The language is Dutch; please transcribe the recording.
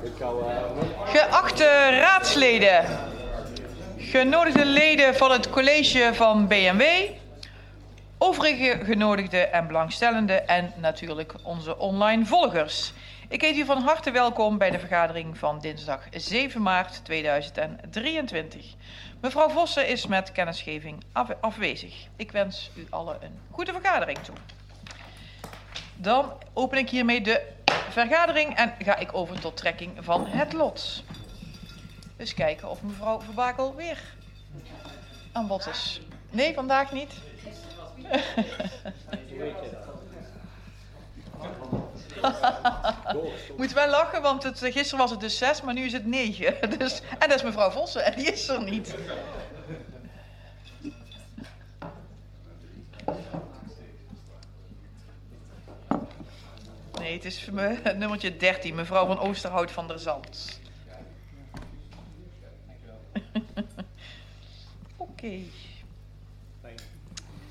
Geachte raadsleden, genodigde leden van het college van BMW, overige genodigden en belangstellenden en natuurlijk onze online volgers. Ik heet u van harte welkom bij de vergadering van dinsdag 7 maart 2023. Mevrouw Vossen is met kennisgeving afwezig. Ik wens u allen een goede vergadering toe. Dan open ik hiermee de vergadering en ga ik over tot trekking van het lot. Dus kijken of mevrouw Verbakel weer aan bod is. Nee, vandaag niet. Ik moet wel lachen, want gisteren was het dus 6, maar nu is het 9. Dus, en dat is mevrouw Vossen en die is er niet. Nee, het is nummertje 13, mevrouw van Oosterhout van der Zand. Oké.